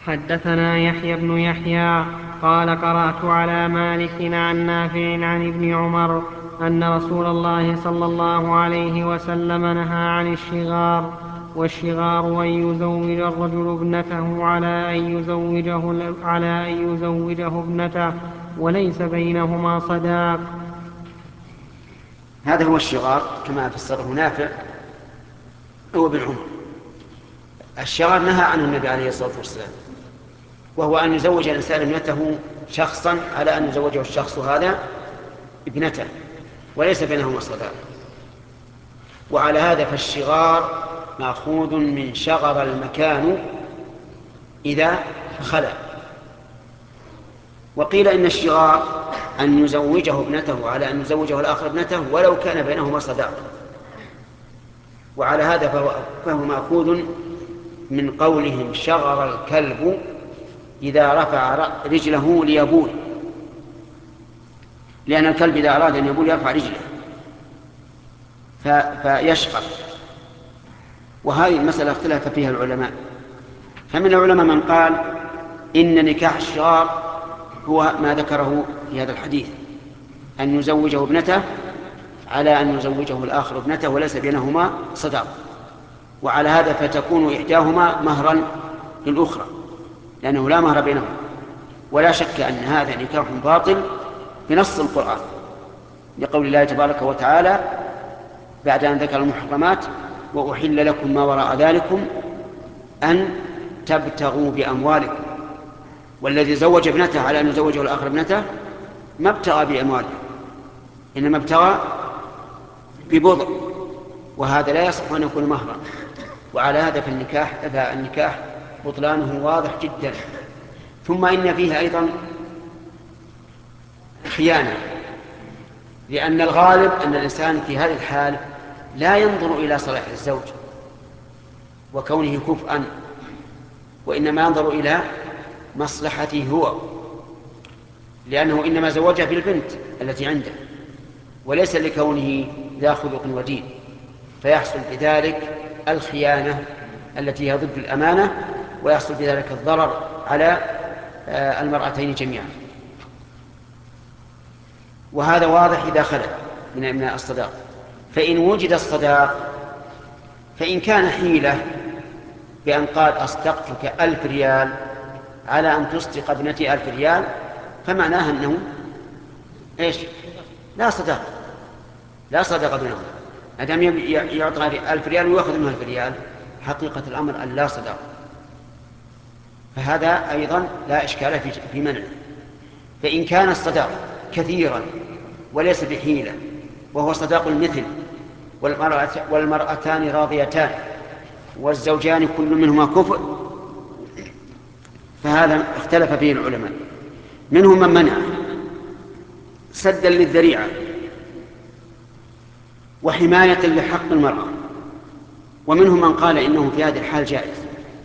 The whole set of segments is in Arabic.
حدثنا يحيى بن يحيى قال قرأت على مالك عن نافع عن ابن عمر أن رسول الله صلى الله عليه وسلم نهى عن الشغار. والشغار أن يزوج الرجل ابنته على أن يزوجه ابنته وليس بينهما صداق. هذا هو الشغار كما فسره نافع هو ابن عمر. الشغار نهى عنه النبي عليه الصلاة والسلام، وهو أن يزوج الإنسان ابنته شخصا على أن يزوجه الشخص هذا ابنته وليس بينهما صداق. وعلى هذا فالشغار مأخوذ من شغر المكان إذا خلا. وقيل إن الشغار أن يزوجه ابنته على أن يزوجه الآخر ابنته ولو كان بينهما صداق. وعلى هذا فهو مأخوذ من قولهم شغر الكلب إذا رفع رجله ليبول، لأن الكلب إذا أراد أن يبول يرفع رجله فيشغر. وهذه المسألة اختلف فيها العلماء، فمن العلماء من قال إن نكاح الشغار هو ما ذكره في هذا الحديث، أن يزوجه ابنته على أن يزوجه الآخر ابنته وليس بينهما صداق. وعلى هذا فتكون إحداهما مهرا للأخرى لأنه لا مهر بينهما. ولا شك أن هذا نكاح باطل بنص القرآن، لقول الله تبارك وتعالى بعد أن ذكر المحرمات وأحل لكم ما وراء ذلكم أن تبتغوا بأموالكم. والذي زوج ابنته على أن يزوجه الآخر ابنته ما ابتغى بأمواله، إنما ابتغى ببضع، وهذا لا يصح أن يكون مهرا. وعلى هذا فالنكاح بطلانه واضح جدا. ثم إن فيه أيضا خيانة، لأن الغالب أن الإنسان في هذه الحال لا ينظر إلى صلاح الزوج وكونه كفءا، وإنما ينظر إلى مصلحته هو، لأنه إنما زوجها بالبنت التي عنده وليس لكونه ذا خلق ودين، فيحصل بذلك الخيانة التي هي ضد الأمانة، ويحصل بذلك الضرر على المرأتين جميعا. وهذا واضح إذا خلت من الصداق. فإن وجد الصداق فإن كان حيلة بأن قال أصدقتك 1000 ريال على أن تصدق ابنتي 1000 ريال، فمعناها أنه إيش؟ لا صداق، لا صداق بينهم. أدام يعطى 1000 ريال ويأخذ منه 1000 ريال، حقيقة الأمر أن لا صداق. فهذا أيضا لا إشكال في منعه. فإن كان الصداق كثيرا وليس بحيلة وهو صداق المثل والمرأتان راضيتان والزوجان كل منهما كفء، فهذا اختلف فيه العلماء. منهم من منع سدا للذريعة وحماية لحق المرأة، ومنهم من قال إنه في هذه الحال جائز.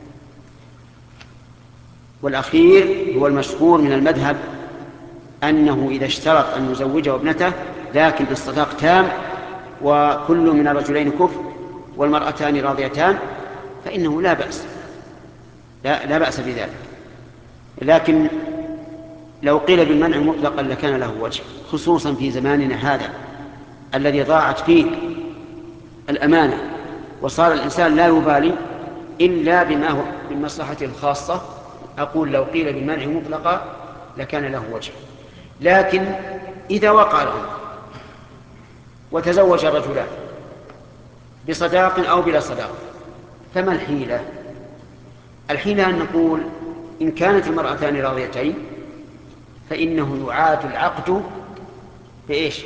والأخير هو المشهور من المذهب أنه إذا اشترط أن يزوجه ابنته لكن الصداق تام وكل من الرجلين كفء والمرأتان راضيتان فإنه لا بأس، لا بأس بذلك. لكن لو قيل بالمنع مطلقا لكان له وجه، خصوصا في زماننا هذا الذي ضاعت فيه الأمانة وصار الإنسان لا يبالي إلا بما هو من مصلحته الخاصة. أقول لو قيل بالمنع مطلقا لكان له وجه. لكن إذا وقع الأمر وتزوج الرجلان بصداق أو بلا صداق فما الحيلة؟ الحيلة أن نقول إن كانت المرأتان راضيتين فإنه يعاد العقد بإيش؟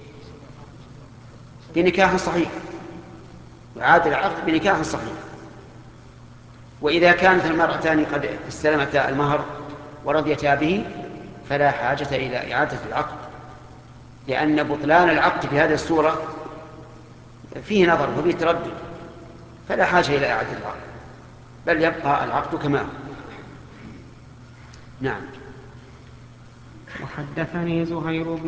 بنكاح صحيح، يعاد العقد بنكاح صحيح. وإذا كانت المرأتان قد استلمتا المهر ورضيتا به فلا حاجة إلى إعادة العقد، لأن بطلان العقد في هذه الصورة فيه نظر وفيه تردد، فلا حاجة إلى إعادة العقد، بل يبقى العقد كما هو. نعم. وحدثني زهير